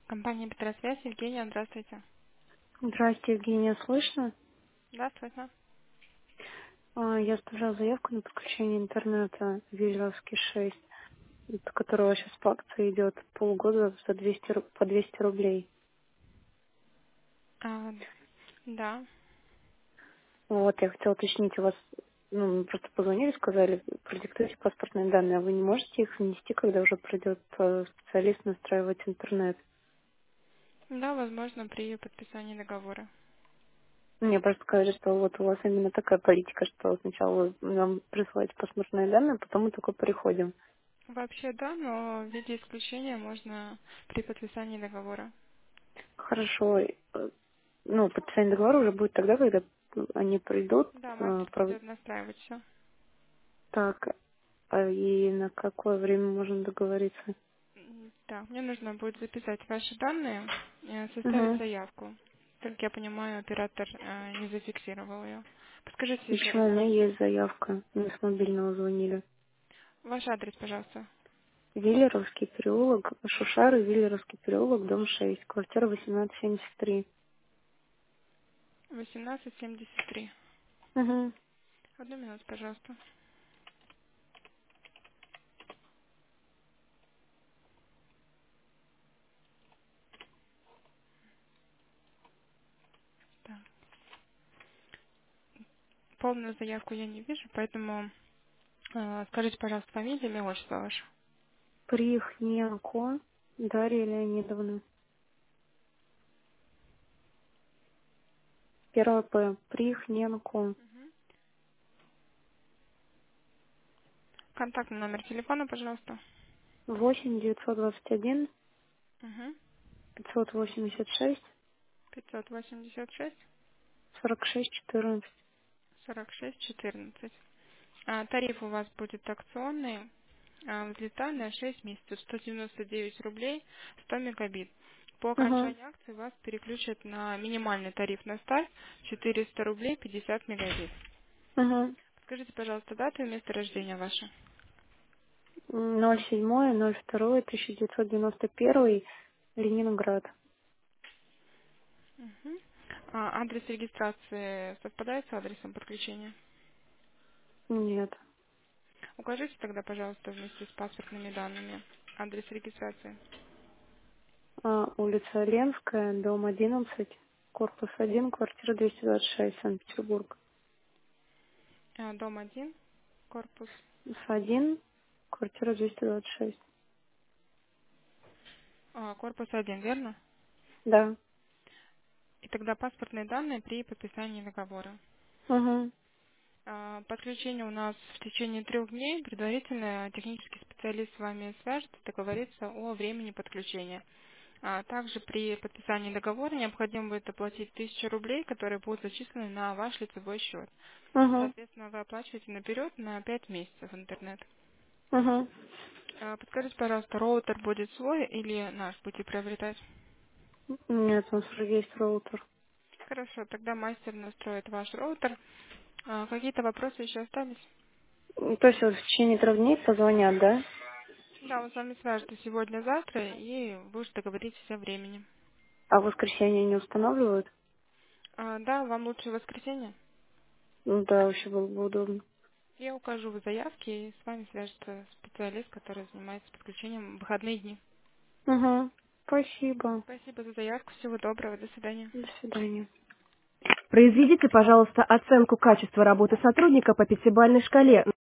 Компания Петросвязь, Евгения, здравствуйте. Здрасте, Евгения, слышно? Да, слышно. Я оставляла заявку на подключение интернета Вильнюсский 6, которого сейчас по акции идет полгода за 200, по 200 рублей. А, да. Вот, я хотела уточнить у вас, мы просто позвонили, сказали, продиктуйте паспортные данные, а вы не можете их внести, когда уже придет специалист настраивать интернет? Да, возможно, при подписании договора. Мне просто сказали, что вот у вас именно такая политика, что сначала вы нам присылаете паспортные данные, а потом мы только приходим. Вообще, да, но в виде исключения можно при подписании договора. Хорошо. Подписание договора уже будет тогда, когда они придут. Да, мастер придет настраивать все. Так, и на какое время можно договориться? Да, мне нужно будет записать ваши данные, составить Угу. заявку. Только я понимаю, оператор не зафиксировал ее. Подскажите еще раз, Почему? У меня пожалуйста. есть заявка. Мне с мобильного звонили. Ваш адрес, пожалуйста. Виллеровский переулок, Шушары, Виллеровский переулок, дом 6, квартира 1873. 1873. Угу. Одну минуту, пожалуйста. Так. Полную заявку я не вижу, поэтому скажите, пожалуйста, фамилию, имя, отчество ваше. Прихненко Дарья Леонидовна. Первое П. Прихненко. Контактный номер телефона, пожалуйста. 8 921 Угу. 586 586 46 14. 46 14. Тариф у вас будет акционный. Взлета на 6 месяцев. 199 рублей, 100 мегабит. По Угу. окончании акции вас переключат на минимальный тариф на старт 400 рублей 50 мегабит. Угу. Скажите, пожалуйста, дату и место рождения ваше. 07.02.1991, Ленинград. Мгм. Адрес регистрации совпадает с адресом подключения? Нет. Укажите тогда, пожалуйста, вместе с паспортными данными адрес регистрации. Улица Ленская, дом 11, корпус 1, квартира 226, Санкт-Петербург. Дом 1, корпус, С1, квартира 226. корпус 1, верно? Да. И тогда паспортные данные при подписании договора. Угу. Подключение у нас в течение 3 дней. Предварительно технический специалист с вами свяжется, договорится о времени подключения. Также при подписании договора необходимо будет оплатить 1000 рублей, которые будут зачислены на ваш лицевой счет. Угу. Соответственно, вы оплачиваете наперед на 5 месяцев интернет. Угу. Подскажите, пожалуйста, роутер будет свой или наш будете приобретать? Нет, у нас уже есть роутер. Хорошо, тогда мастер настроит ваш роутер. Какие-то вопросы еще остались? То есть вот в течение 3 дней позвонят, да? Да, он с вами свяжется сегодня-завтра, и вы уже договоритесь о времени. А в воскресенье не устанавливают? Да, вам лучше в воскресенье. Ну да, вообще было бы удобно. Я укажу в заявке, и с вами свяжется специалист, который занимается подключением в выходные дни. Угу. Спасибо. Спасибо за заявку, всего доброго, до свидания. До свидания. Произведите, пожалуйста, оценку качества работы сотрудника по пятибалльной шкале.